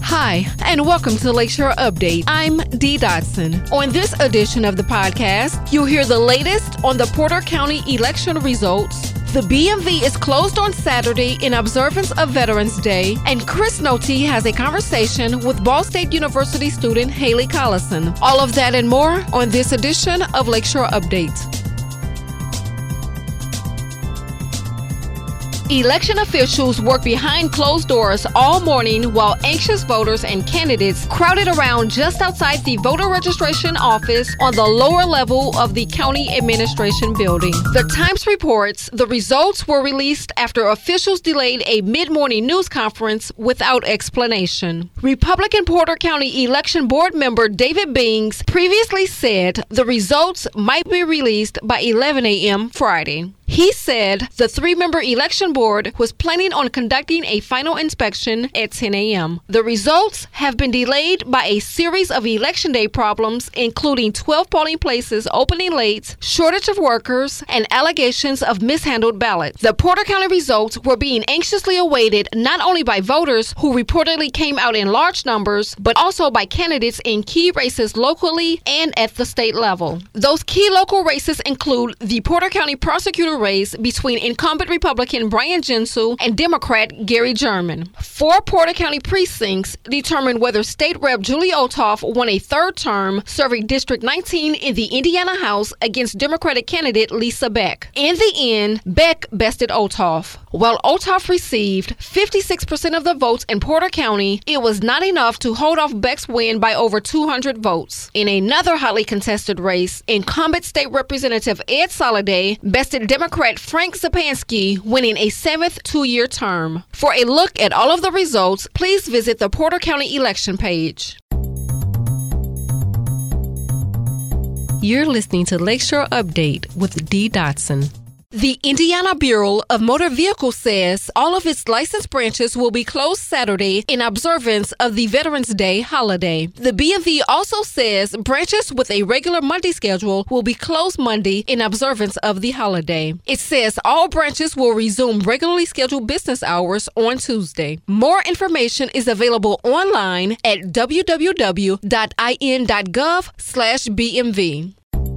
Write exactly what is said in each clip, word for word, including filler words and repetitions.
Hi, and welcome to Lakeshore Update. I'm Dee Dotson. On this edition of the podcast, you'll hear the latest on the Porter County election results. The B M V is closed on Saturday in observance of Veterans Day, and Chris Noty has a conversation with Ball State University student Haley Collison. All of that and more on this edition of Lakeshore Update. Election officials worked behind closed doors all morning while anxious voters and candidates crowded around just outside the voter registration office on the lower level of the county administration building. The Times reports the results were released after officials delayed a mid-morning news conference without explanation. Republican Porter County Election Board member David Bings previously said the results might be released by eleven a.m. Friday. He said the three-member election board was planning on conducting a final inspection at ten a.m. The results have been delayed by a series of election day problems, including twelve polling places opening late, shortage of workers, and allegations of mishandled ballots. The Porter County results were being anxiously awaited not only by voters who reportedly came out in large numbers, but also by candidates in key races locally and at the state level. Those key local races include the Porter County prosecutor race between incumbent Republican Brian Gensu and Democrat Gary German. Four Porter County precincts determined whether State Rep Julie Olthoff won a third term, serving District nineteen in the Indiana House against Democratic candidate Lisa Beck. In the end, Beck bested Olthoff. While Olthoff received fifty-six percent of the votes in Porter County, it was not enough to hold off Beck's win by over two hundred votes. In another hotly contested race, incumbent State Representative Ed Soliday bested Democrat Frank Zapansky, winning a seventh two-year term. For a look at all of the results, please visit the Porter County election page. You're listening to Lakeshore Update with Dee Dotson. The Indiana Bureau of Motor Vehicles says all of its licensed branches will be closed Saturday in observance of the Veterans Day holiday. The B M V also says branches with a regular Monday schedule will be closed Monday in observance of the holiday. It says all branches will resume regularly scheduled business hours on Tuesday. More information is available online at w w w dot i n dot gov slash b m v.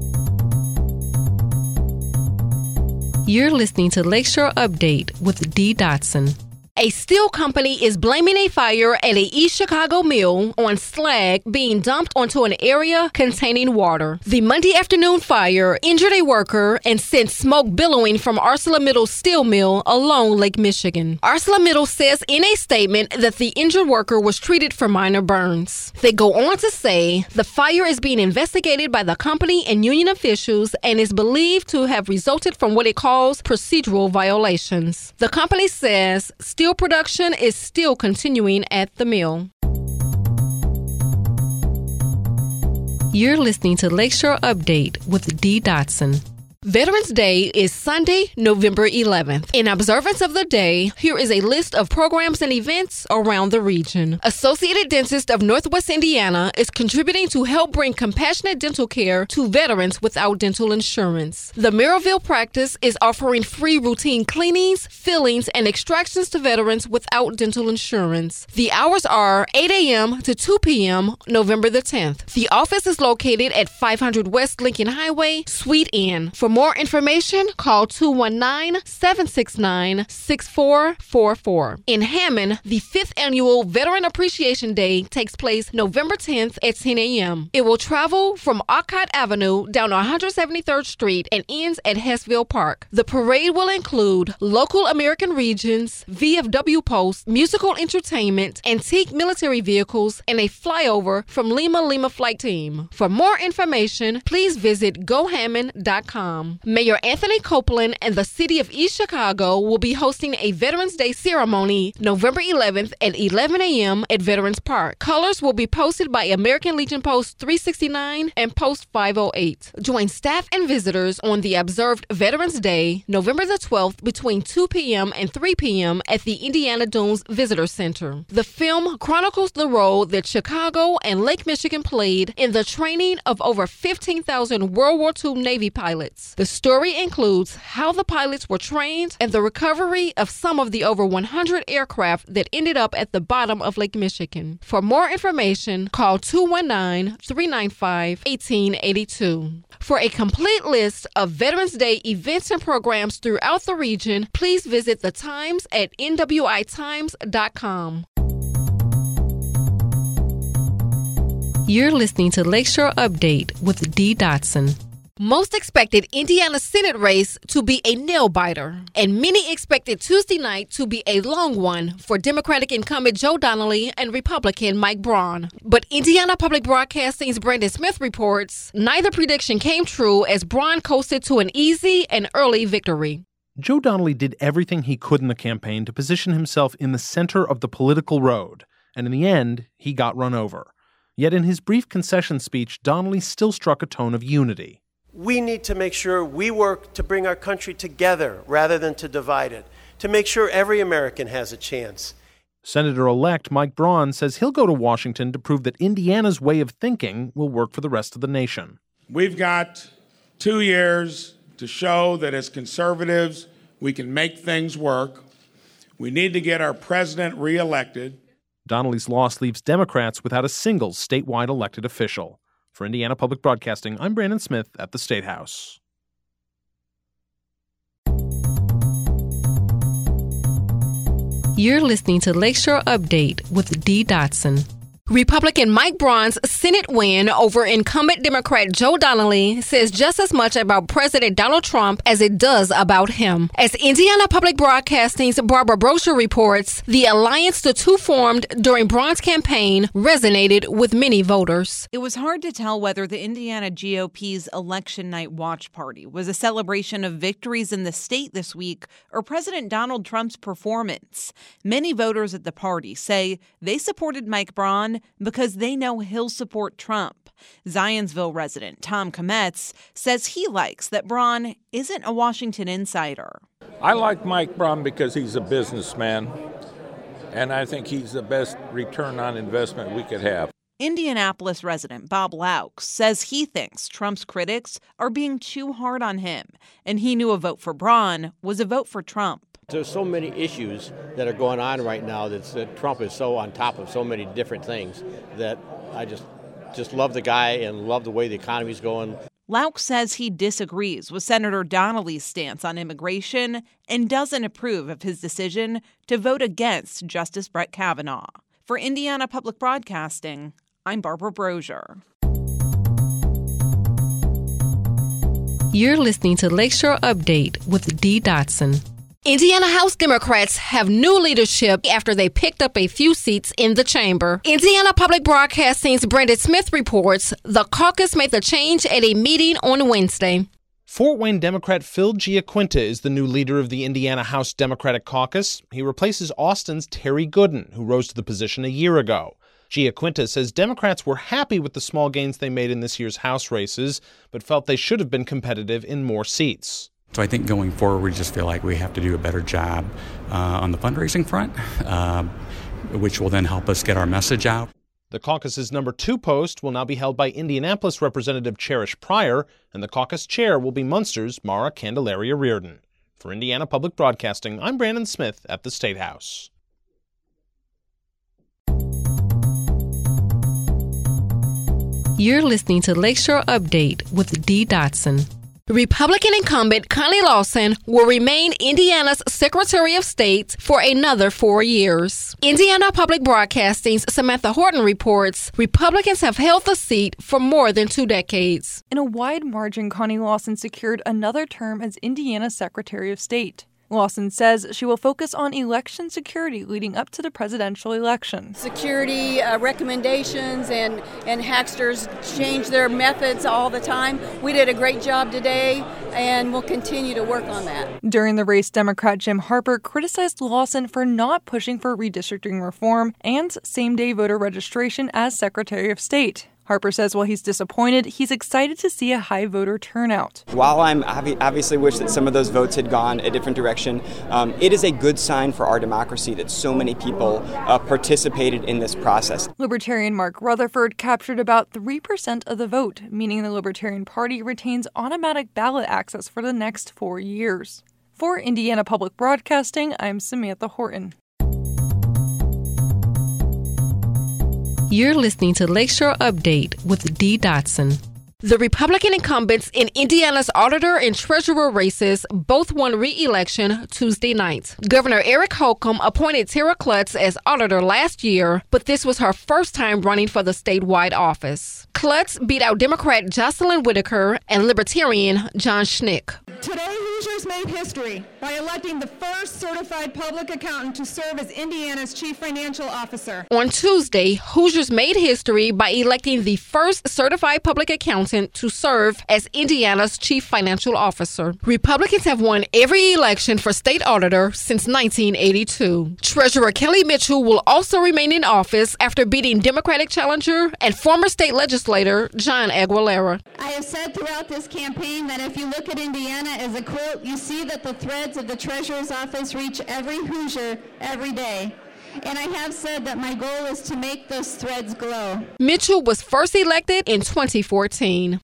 You're listening to Lakeshore Update with Dee Dotson. A steel company is blaming a fire at a East Chicago mill on slag being dumped onto an area containing water. The Monday afternoon fire injured a worker and sent smoke billowing from ArcelorMittal's steel mill along Lake Michigan. ArcelorMittal says in a statement that the injured worker was treated for minor burns. They go on to say the fire is being investigated by the company and union officials and is believed to have resulted from what it calls procedural violations. The company says steel production is still continuing at the mill. You're listening to Lakeshore Update with Dee Dotson. Veterans Day is Sunday, November eleventh. In observance of the day, here is a list of programs and events around the region. Associated Dentist of Northwest Indiana is contributing to help bring compassionate dental care to veterans without dental insurance. The Merrillville practice is offering free routine cleanings, fillings, and extractions to veterans without dental insurance. The hours are eight a.m. to two p.m. November the tenth. The office is located at five hundred West Lincoln Highway, Suite N. For more information, call two one nine, seven six nine, six four four four. In Hammond, the fifth annual Veteran Appreciation Day takes place November tenth at ten a.m. It will travel from Alcott Avenue down one hundred seventy-third Street and ends at Hessville Park. The parade will include local American regions, V F W posts, musical entertainment, antique military vehicles, and a flyover from Lima Lima Flight Team. For more information, please visit go hammond dot com. Mayor Anthony Copeland and the City of East Chicago will be hosting a Veterans Day ceremony November eleventh at eleven a.m. at Veterans Park. Colors will be posted by American Legion Post three sixty-nine and Post five oh eight. Join staff and visitors on the observed Veterans Day, November the twelfth, between two p.m. and three p.m. at the Indiana Dunes Visitor Center. The film chronicles the role that Chicago and Lake Michigan played in the training of over fifteen thousand World War Two Navy pilots. News. The story includes how the pilots were trained and the recovery of some of the over one hundred aircraft that ended up at the bottom of Lake Michigan. For more information, call two one nine, three nine five, one eight eight two. For a complete list of Veterans Day events and programs throughout the region, please visit The Times at N W I times dot com. You're listening to Lakeshore Update with Dee Dotson. Most expected Indiana Senate race to be a nail-biter, and many expected Tuesday night to be a long one for Democratic incumbent Joe Donnelly and Republican Mike Braun. But Indiana Public Broadcasting's Brandon Smith reports neither prediction came true as Braun coasted to an easy and early victory. Joe Donnelly did everything he could in the campaign to position himself in the center of the political road, and in the end, he got run over. Yet in his brief concession speech, Donnelly still struck a tone of unity. We need to make sure we work to bring our country together rather than to divide it, to make sure every American has a chance. Senator-elect Mike Braun says he'll go to Washington to prove that Indiana's way of thinking will work for the rest of the nation. We've got two years to show that as conservatives, we can make things work. We need to get our president reelected. Donnelly's loss leaves Democrats without a single statewide elected official. For Indiana Public Broadcasting, I'm Brandon Smith at the State House. You're listening to Lakeshore Update with Dee Dotson. Republican Mike Braun's Senate win over incumbent Democrat Joe Donnelly says just as much about President Donald Trump as it does about him. As Indiana Public Broadcasting's Barbara Brosher reports, the alliance the two formed during Braun's campaign resonated with many voters. It was hard to tell whether the Indiana G O P's election night watch party was a celebration of victories in the state this week or President Donald Trump's performance. Many voters at the party say they supported Mike Braun because they know he'll support Trump. Zionsville resident Tom Kometz says he likes that Braun isn't a Washington insider. I like Mike Braun because he's a businessman, and I think he's the best return on investment we could have. Indianapolis resident Bob Laux says he thinks Trump's critics are being too hard on him, and he knew a vote for Braun was a vote for Trump. There's so many issues that are going on right now that, that Trump is so on top of so many different things that I just just love the guy and love the way the economy's going. Laux says he disagrees with Senator Donnelly's stance on immigration and doesn't approve of his decision to vote against Justice Brett Kavanaugh. For Indiana Public Broadcasting, I'm Barbara Brosher. You're listening to Lakeshore Update with Dee Dotson. Indiana House Democrats have new leadership after they picked up a few seats in the chamber. Indiana Public Broadcasting's Brandon Smith reports the caucus made the change at a meeting on Wednesday. Fort Wayne Democrat Phil Giaquinta is the new leader of the Indiana House Democratic Caucus. He replaces Austin's Terry Gooden, who rose to the position a year ago. Giaquinta says Democrats were happy with the small gains they made in this year's House races, but felt they should have been competitive in more seats. So I think going forward, we just feel like we have to do a better job uh, on the fundraising front, uh, which will then help us get our message out. The caucus's number two post will now be held by Indianapolis Representative Cherish Pryor, and the caucus chair will be Munster's Mara Candelaria Reardon. For Indiana Public Broadcasting, I'm Brandon Smith at the State House. You're listening to Lakeshore Update with Dee Dotson. Republican incumbent Connie Lawson will remain Indiana's Secretary of State for another four years. Indiana Public Broadcasting's Samantha Horton reports Republicans have held the seat for more than two decades. In a wide margin, Connie Lawson secured another term as Indiana's Secretary of State. Lawson says she will focus on election security leading up to the presidential election. Security uh, recommendations and, and hacksters change their methods all the time. We did a great job today, and we'll continue to work on that. During the race, Democrat Jim Harper criticized Lawson for not pushing for redistricting reform and same-day voter registration as Secretary of State. Harper says while he's disappointed, he's excited to see a high voter turnout. While I'm obvi- obviously wish that some of those votes had gone a different direction, um, it is a good sign for our democracy that so many people uh, participated in this process. Libertarian Mark Rutherford captured about three percent of the vote, meaning the Libertarian Party retains automatic ballot access for the next four years. For Indiana Public Broadcasting, I'm Samantha Horton. You're listening to Lakeshore Update with Dee Dotson. The Republican incumbents in Indiana's auditor and treasurer races both won re-election Tuesday night. Governor Eric Holcomb appointed Tara Klutz as auditor last year, but this was her first time running for the statewide office. Klutz beat out Democrat Jocelyn Whitaker and Libertarian John Schnick. Today, Hoosiers made history by electing the first certified public accountant to serve as Indiana's chief financial officer. On Tuesday, Hoosiers made history by electing the first certified public accountant to serve as Indiana's chief financial officer. Republicans have won every election for state auditor since nineteen eighty-two. Treasurer Kelly Mitchell will also remain in office after beating Democratic challenger and former state legislator John Aguilera. I have said throughout this campaign that if you look at Indiana as a quilt, you see that the threads of the treasurer's office reach every Hoosier every day. And I have said that my goal is to make those threads glow. Mitchell was first elected in twenty fourteen.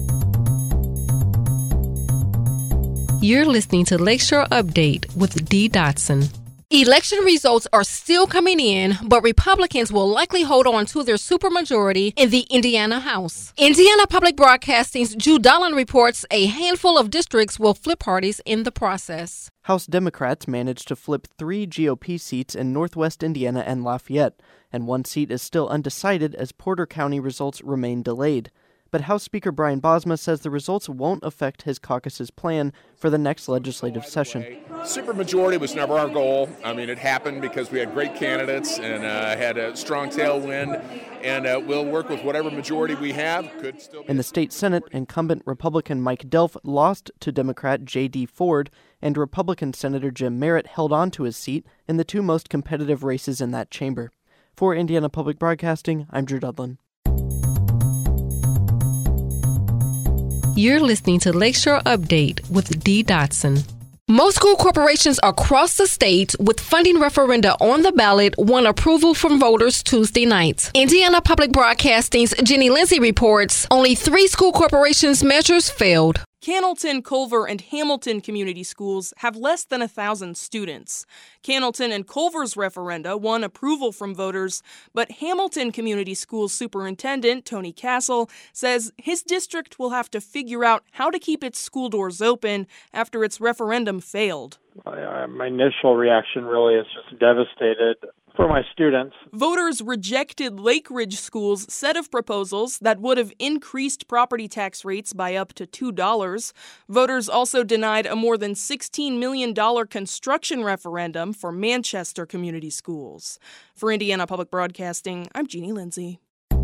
You're listening to Lakeshore Update with Dee Dotson. Election results are still coming in, but Republicans will likely hold on to their supermajority in the Indiana House. Indiana Public Broadcasting's Drew Dolan reports a handful of districts will flip parties in the process. House Democrats managed to flip three G O P seats in Northwest Indiana and Lafayette, and one seat is still undecided as Porter County results remain delayed. But House Speaker Brian Bosma says the results won't affect his caucus's plan for the next legislative session. Supermajority was never our goal. I mean, it happened because we had great candidates and uh, had a strong tailwind, and uh, we'll work with whatever majority we have. Could still be. In the state Senate, incumbent Republican Mike Delph lost to Democrat J D Ford, and Republican Senator Jim Merritt held on to his seat in the two most competitive races in that chamber. For Indiana Public Broadcasting, I'm Drew Dudlin. You're listening to Lakeshore Update with Dee Dotson. Most school corporations across the state with funding referenda on the ballot won approval from voters Tuesday night. Indiana Public Broadcasting's Jenny Lindsay reports only three school corporations' measures failed. Cannelton, Culver, and Hamilton community schools have less than one thousand students. Cannelton and Culver's referenda won approval from voters, but Hamilton Community Schools Superintendent Tony Castle says his district will have to figure out how to keep its school doors open after its referendum failed. Uh, my initial reaction really is just devastated for my students. Voters rejected Lake Ridge School's set of proposals that would have increased property tax rates by up to two dollars. Voters also denied a more than sixteen million dollars construction referendum for Manchester Community Schools. For Indiana Public Broadcasting, I'm Jeannie Lindsay.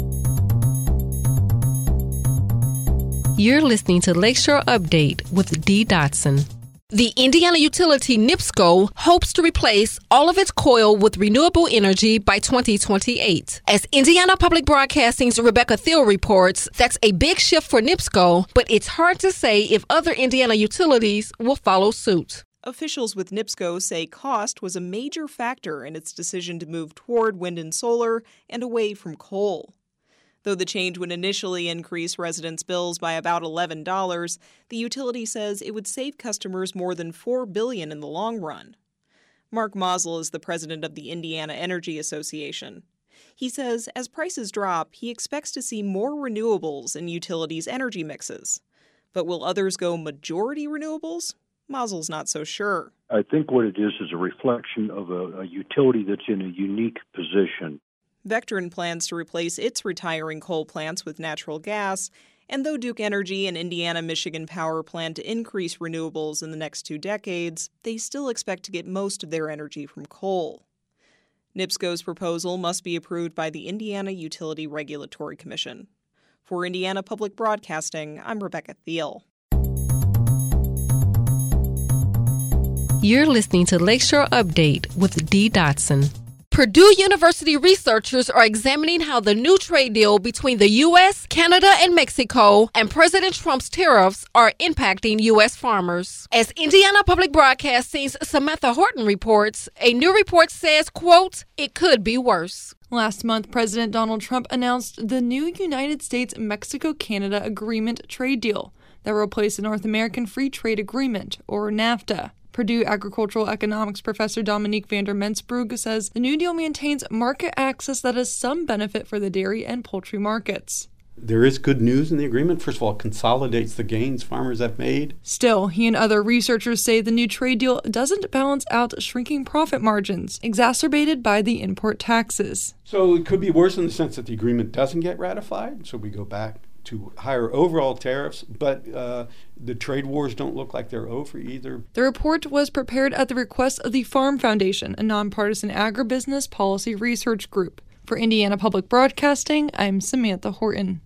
You're listening to Lakeshore Update with Dee Dotson. The Indiana utility NIPSCO hopes to replace all of its coal with renewable energy by twenty twenty-eight. As Indiana Public Broadcasting's Rebecca Thiel reports, that's a big shift for NIPSCO, but it's hard to say if other Indiana utilities will follow suit. Officials with NIPSCO say cost was a major factor in its decision to move toward wind and solar and away from coal. Though the change would initially increase residents' bills by about eleven dollars, the utility says it would save customers more than four billion dollars in the long run. Mark Mosel is the president of the Indiana Energy Association. He says as prices drop, he expects to see more renewables in utilities' energy mixes. But will others go majority renewables? Mosel's not so sure. I think what it is is a reflection of a, a utility that's in a unique position. Vectren plans to replace its retiring coal plants with natural gas, and though Duke Energy and Indiana Michigan Power plan to increase renewables in the next two decades, they still expect to get most of their energy from coal. NIPSCO's proposal must be approved by the Indiana Utility Regulatory Commission. For Indiana Public Broadcasting, I'm Rebecca Thiel. You're listening to Lakeshore Update with Dee Dotson. Purdue University researchers are examining how the new trade deal between the U S, Canada, and Mexico and President Trump's tariffs are impacting U S farmers. As Indiana Public Broadcasting's Samantha Horton reports, a new report says, quote, it could be worse. Last month, President Donald Trump announced the new United States-Mexico-Canada Agreement trade deal that will replace the North American Free Trade Agreement, or NAFTA. Purdue agricultural economics professor Dominique van der Mensbrugge says the new deal maintains market access that has some benefit for the dairy and poultry markets. There is good news in the agreement. First of all, it consolidates the gains farmers have made. Still, he and other researchers say the new trade deal doesn't balance out shrinking profit margins, exacerbated by the import taxes. So it could be worse in the sense that the agreement doesn't get ratified, so we go back to higher overall tariffs, but uh, the trade wars don't look like they're over either. The report was prepared at the request of the Farm Foundation, a nonpartisan agribusiness policy research group. For Indiana Public Broadcasting, I'm Samantha Horton.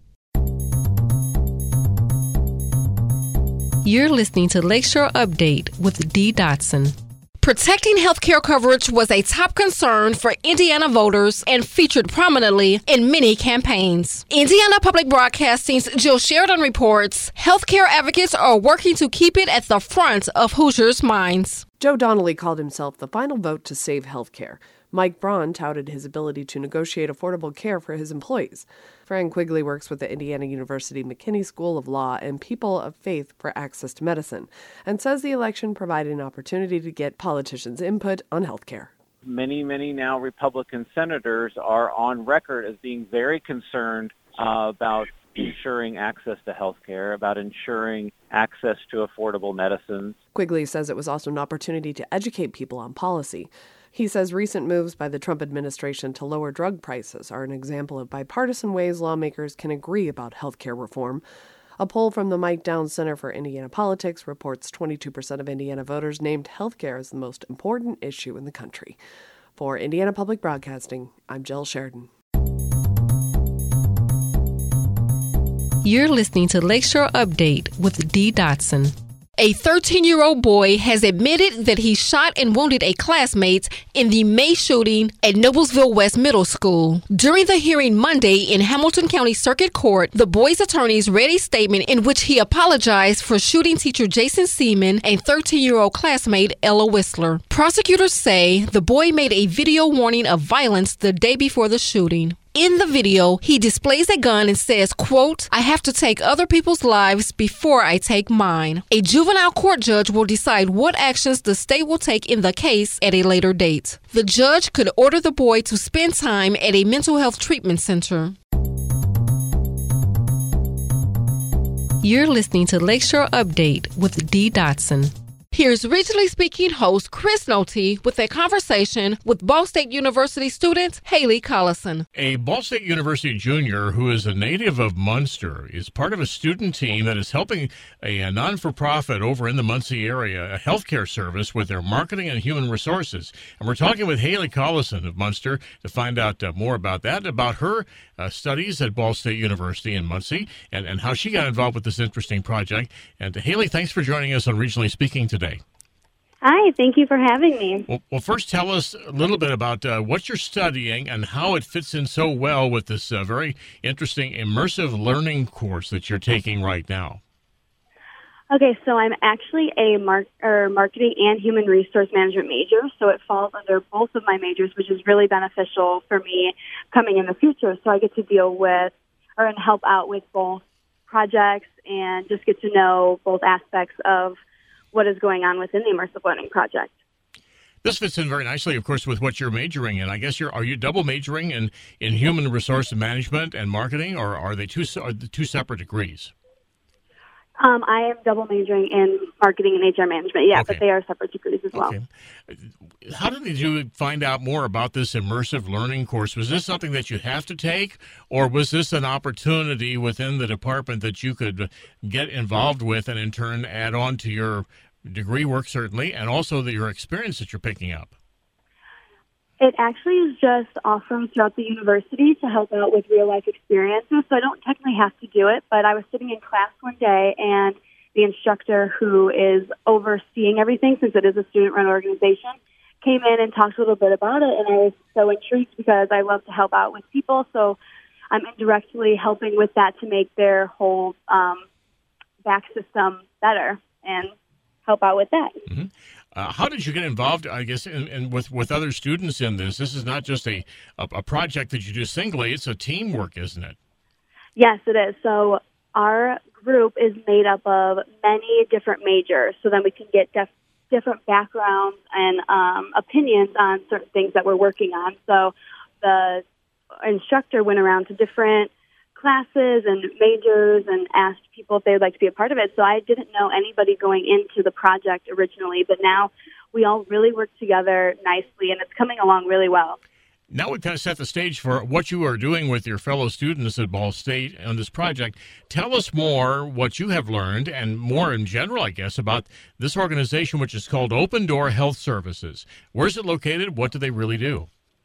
You're listening to Lakeshore Update with Dee Dotson. Protecting healthcare coverage was a top concern for Indiana voters and featured prominently in many campaigns. Indiana Public Broadcasting's Jill Sheridan reports healthcare advocates are working to keep it at the front of Hoosiers' minds. Joe Donnelly called himself the final vote to save healthcare. Mike Braun touted his ability to negotiate affordable care for his employees. Fran Quigley works with the Indiana University McKinney School of Law and People of Faith for Access to Medicine, and says the election provided an opportunity to get politicians' input on health care. Many, many now Republican senators are on record as being very concerned uh, about ensuring access to health care, about ensuring access to affordable medicines. Quigley says it was also an opportunity to educate people on policy. He says recent moves by the Trump administration to lower drug prices are an example of bipartisan ways lawmakers can agree about health care reform. A poll from the Mike Downs Center for Indiana Politics reports twenty-two percent of Indiana voters named health care as the most important issue in the country. For Indiana Public Broadcasting, I'm Jill Sheridan. You're listening to Lakeshore Update with Dee Dotson. A thirteen-year-old boy has admitted that he shot and wounded a classmate in the May shooting at Noblesville West Middle School. During the hearing Monday in Hamilton County Circuit Court, the boy's attorneys read a statement in which he apologized for shooting teacher Jason Seaman and thirteen-year-old classmate Ella Whistler. Prosecutors say the boy made a video warning of violence the day before the shooting. In the video, he displays a gun and says, quote, I have to take other people's lives before I take mine. A juvenile court judge will decide what actions the state will take in the case at a later date. The judge could order the boy to spend time at a mental health treatment center. You're listening to Lakeshore Update with Dee Dotson. Here's Regionally Speaking host Chris Noty with a conversation with Ball State University student Haley Collison. A Ball State University junior who is a native of Munster is part of a student team that is helping a, a non-for-profit over in the Muncie area, a healthcare service, with their marketing and human resources. And we're talking with Haley Collison of Munster to find out uh, more about that, about her uh, studies at Ball State University in Muncie, and, and how she got involved with this interesting project. And uh, Haley, thanks for joining us on Regionally Speaking today. Hi, thank you for having me. Well, well first tell us a little bit about uh, what you're studying and how it fits in so well with this uh, very interesting immersive learning course that you're taking right now. Okay, so I'm actually a mar- or marketing and human resource management major, so it falls under both of my majors, which is really beneficial for me coming in the future. So I get to deal with or and help out with both projects and just get to know both aspects of what is going on within the Immersive Learning Project. This fits in very nicely, of course, with what you're majoring in. I guess you're are you double majoring in, in human resource management and marketing, or are they two are the two separate degrees? Um, I am double majoring in marketing and H R management, yeah, okay. But they are separate degrees as well. Okay. How did you find out more about this immersive learning course? Was this something that you have to take, or was this an opportunity within the department that you could get involved with and in turn add on to your degree work, certainly, and also the, your experience that you're picking up? It actually is just offered throughout the university to help out with real-life experiences, so I don't technically have to do it, but I was sitting in class one day, and the instructor who is overseeing everything, since it is a student-run organization, came in and talked a little bit about it, and I was so intrigued because I love to help out with people. So I'm indirectly helping with that to make their whole um, back system better and help out with that. Mm-hmm. Uh, how did you get involved, I guess, in, in with, with other students in this? This is not just a, a, a project that you do singly. It's a teamwork, isn't it? Yes, it is. So our group is made up of many different majors, so then we can get def- different backgrounds and um, opinions on certain things that we're working on. So the instructor went around to different classes and majors and asked people if they would like to be a part of it. So I didn't know anybody going into the project originally, but now we all really work together nicely, and it's coming along really well. Now we kind of set the stage for what you are doing with your fellow students at Ball State on this project. Tell us more what you have learned, and more in general, I guess, about this organization, which is called Open Door Health Services. Where's it located? What do they really do?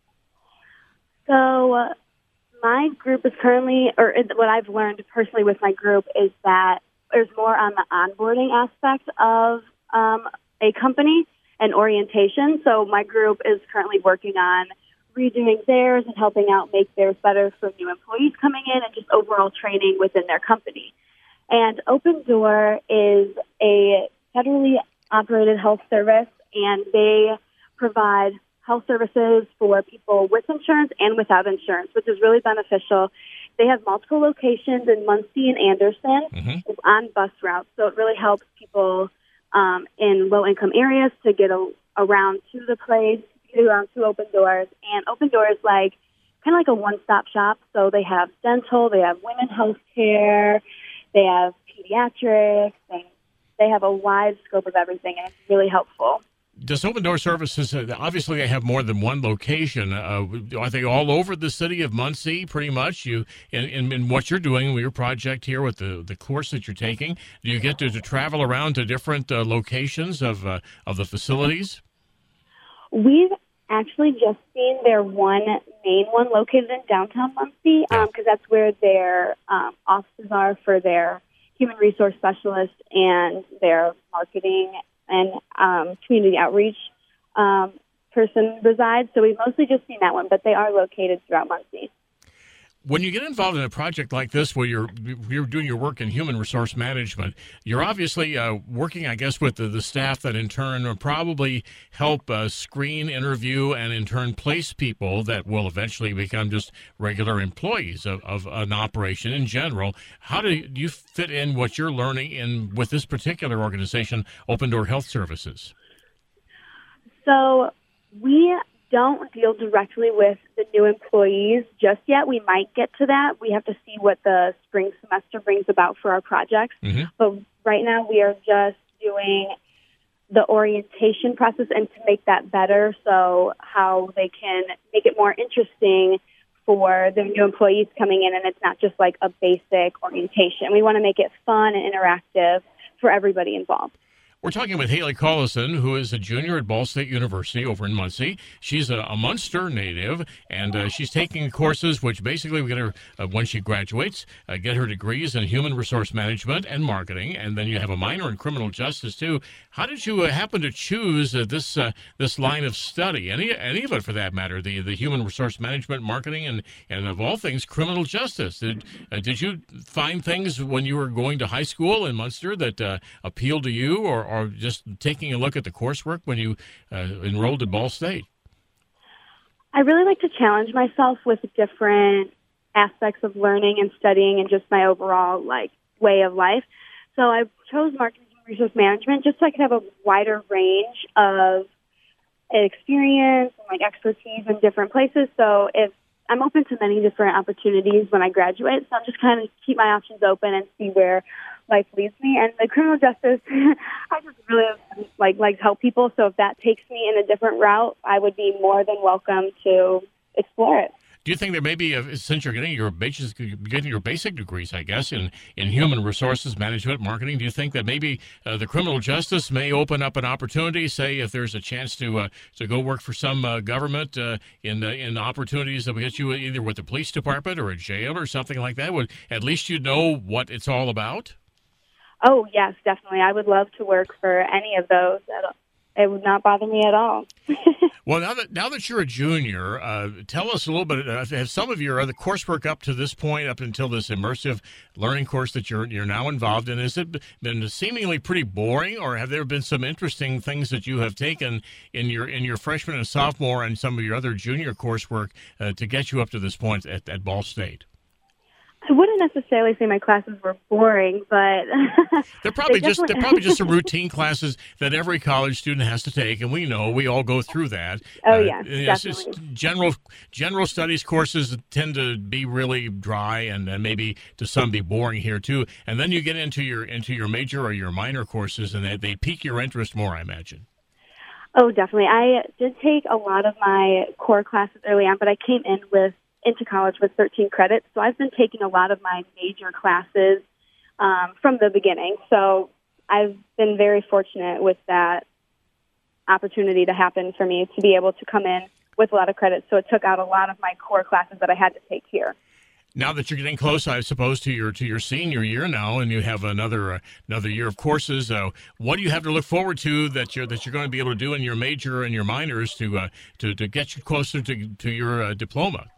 So uh, my group is currently, or what I've learned personally with my group is that there's more on the onboarding aspect of um, a company and orientation. So my group is currently working on redoing theirs and helping out make theirs better for new employees coming in and just overall training within their company. And Open Door is a federally operated health service, and they provide health services for people with insurance and without insurance, which is really beneficial. They have multiple locations in Muncie and Anderson mm-hmm. on bus routes, so it really helps people um, in low-income areas to get a, around to the place, get around to Open Doors. And Open Doors, like kind of like a one-stop shop. So they have dental, they have women's health care, they have pediatrics, and they have a wide scope of everything, and it's really helpful. Does Open Door Services, uh, obviously they have more than one location. Uh, are they all over the city of Muncie, pretty much? You in, in, in what you're doing with your project here with the, the course that you're taking, do you get to, to travel around to different uh, locations of uh, of the facilities? We've actually just seen their one main one located in downtown Muncie, because um, that's where their um, offices are for their human resource specialist and their marketing and um, community outreach um, person resides. So we've mostly just seen that one, but they are located throughout Muncie. When you get involved in a project like this where you're you're doing your work in human resource management, you're obviously uh, working, I guess, with the, the staff that in turn will probably help uh, screen, interview, and in turn place people that will eventually become just regular employees of, of an operation in general. How do you fit in what you're learning in with this particular organization, Open Door Health Services? So we don't deal directly with the new employees just yet. We might get to that. We have to see what the spring semester brings about for our projects. Mm-hmm. But right now we are just doing the orientation process and to make that better, so how they can make it more interesting for the new employees coming in, and it's not just like a basic orientation. We want to make it fun and interactive for everybody involved. We're talking with Haley Collison, who is a junior at Ball State University over in Muncie. She's a, a Munster native, and uh, she's taking courses which basically we get her, uh, when she graduates, uh, get her degrees in human resource management and marketing, and then you have a minor in criminal justice, too. How did you uh, happen to choose uh, this uh, this line of study, any any of it for that matter, the, the human resource management, marketing, and, and of all things, criminal justice? Did, uh, did you find things when you were going to high school in Munster that uh, appealed to you, or, or or just taking a look at the coursework when you uh, enrolled at Ball State? I really like to challenge myself with different aspects of learning and studying and just my overall like way of life. So I chose marketing and resource management just so I could have a wider range of experience and like expertise in different places. So if I'm open to many different opportunities when I graduate, so I'm just kind of keep my options open and see where life leads me. And the criminal justice, I just really like like to help people. So if that takes me in a different route, I would be more than welcome to explore it. Do you think there may be, a, since you're getting your basic, getting your basic degrees, I guess, in, in human resources management, marketing, do you think that maybe uh, the criminal justice may open up an opportunity, say if there's a chance to uh, to go work for some uh, government uh, in uh, in opportunities that will get you either with the police department or a jail or something like that? Would at least you know what it's all about? Oh, yes, definitely. I would love to work for any of those. it would not bother me at all. Well, now that now that you're a junior, uh, tell us a little bit. Uh, have some of your other coursework up to this point, up until this immersive learning course that you're you're now involved in, has it been seemingly pretty boring, or have there been some interesting things that you have taken in your in your freshman and sophomore and some of your other junior coursework uh, to get you up to this point at, at Ball State? I wouldn't necessarily say my classes were boring, but they're probably they just they're probably just some routine classes that every college student has to take, and we know we all go through that. Oh uh, yeah, it's definitely. Just general general studies courses tend to be really dry, and, and maybe to some be boring here too. And then you get into your into your major or your minor courses, and they, they pique your interest more, I imagine. Oh, definitely. I did take a lot of my core classes early on, but I came in with into college with thirteen credits, so I've been taking a lot of my major classes um, from the beginning. So I've been very fortunate with that opportunity to happen for me to be able to come in with a lot of credits. So it took out a lot of my core classes that I had to take here. Now that you're getting close, I suppose, to your to your senior year now, and you have another uh, another year of courses, uh, what do you have to look forward to that you're that you're going to be able to do in your major and your minors to uh, to to get you closer to to your uh, diploma?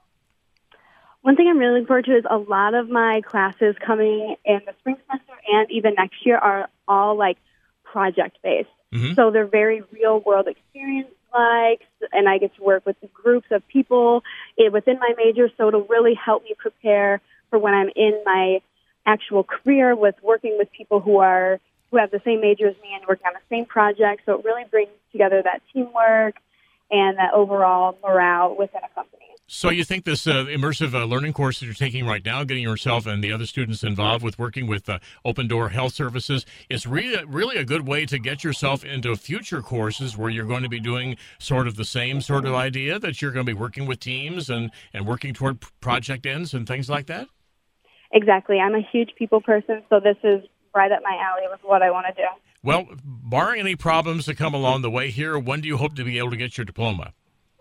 One thing I'm really looking forward to is a lot of my classes coming in the spring semester and even next year are all like project-based. Mm-hmm. So they're very real-world experience-like, and I get to work with groups of people within my major, so it'll really help me prepare for when I'm in my actual career with working with people who are who have the same major as me and working on the same project. So it really brings together that teamwork and that overall morale within a company. So you think this uh, immersive uh, learning course that you're taking right now, getting yourself and the other students involved with working with uh, Open Door Health Services, is really, really a good way to get yourself into future courses where you're going to be doing sort of the same sort of idea, that you're going to be working with teams and, and working toward project ends and things like that? Exactly. I'm a huge people person, so this is right up my alley with what I want to do. Well, barring any problems that come along the way here, when do you hope to be able to get your diploma?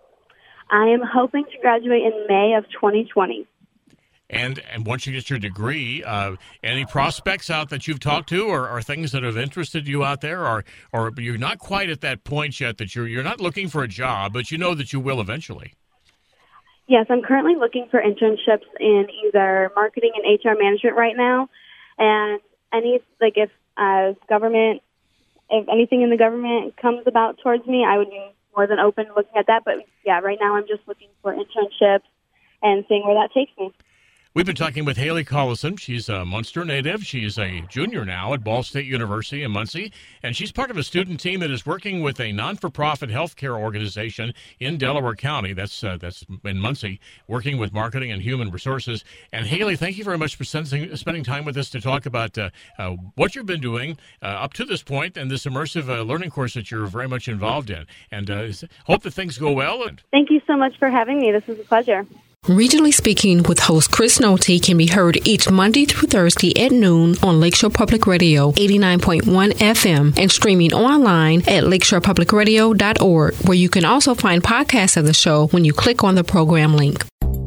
I am hoping to graduate in May of twenty twenty. And and once you get your degree, uh, any prospects out that you've talked to, or, or things that have interested you out there, or or you're not quite at that point yet that you're you're not looking for a job, but you know that you will eventually? Yes, I'm currently looking for internships in either marketing and H R management right now, and any like if uh, government, if anything in the government comes about towards me, I would be more than open looking at that. But yeah, right now I'm just looking for internships and seeing where that takes me. We've been talking with Haley Collison. She's a Munster native. She's a junior now at Ball State University in Muncie, and she's part of a student team that is working with a non-for-profit healthcare organization in Delaware County. That's uh, that's in Muncie, working with marketing and human resources. And Haley, thank you very much for spending, spending time with us to talk about uh, uh, what you've been doing uh, up to this point and this immersive uh, learning course that you're very much involved in. And uh, hope that things go well. Thank you so much for having me. This was a pleasure. Regionally Speaking with host Chris Nolte can be heard each Monday through Thursday at noon on Lakeshore Public Radio eighty-nine point one F M and streaming online at lakeshore public radio dot org, where you can also find podcasts of the show when you click on the program link.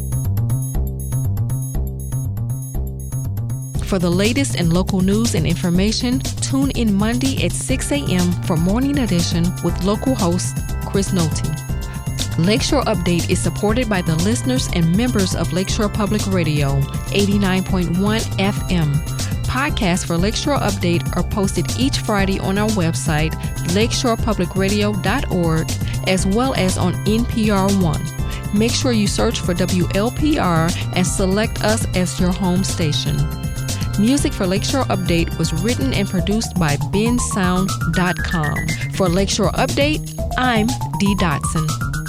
For the latest in local news and information, tune in Monday at six a.m. for Morning Edition with local host Chris Nolte. Lakeshore Update is supported by the listeners and members of Lakeshore Public Radio, eighty-nine point one F M. Podcasts for Lakeshore Update are posted each Friday on our website, lakeshore public radio dot org, as well as on N P R One. Make sure you search for W L P R and select us as your home station. Music for Lakeshore Update was written and produced by ben sound dot com. For Lakeshore Update, I'm Dee Dotson.